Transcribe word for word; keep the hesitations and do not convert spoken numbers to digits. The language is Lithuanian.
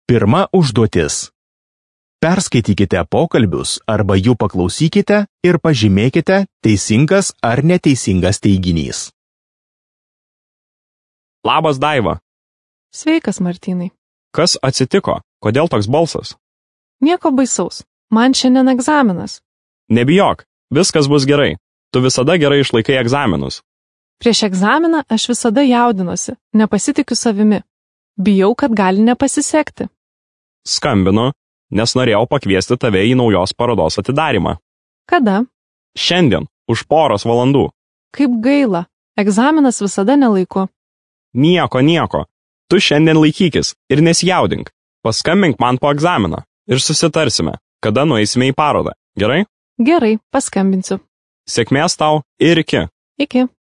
Pirma užduotis. Perskaitykite pokalbius arba jų paklausykite ir pažymėkite teisingas ar neteisingas teiginys. Labas, Daiva. Sveikas, Martynai. Kas atsitiko? Kodėl toks balsas? Nieko baisaus. Man šiandien egzaminas. Nebijok, viskas bus gerai. Tu visada gerai išlaikai egzaminus. Prieš egzaminą aš visada jaudinuosi, nepasitikiu savimi. Bijau, kad gali nepasisekti. Skambinu, nes norėjau pakviesti tave į naujos parodos atidarymą. Kada? Šiandien, už poros valandų. Kaip gaila, egzaminas visada nelaiku. Nieko, nieko. Tu šiandien laikykis ir nesijaudink. Paskambink man po egzamino ir susitarsime, kada nueisime į parodą. Gerai? Gerai, paskambinsiu. Sėkmės tau ir iki. Iki.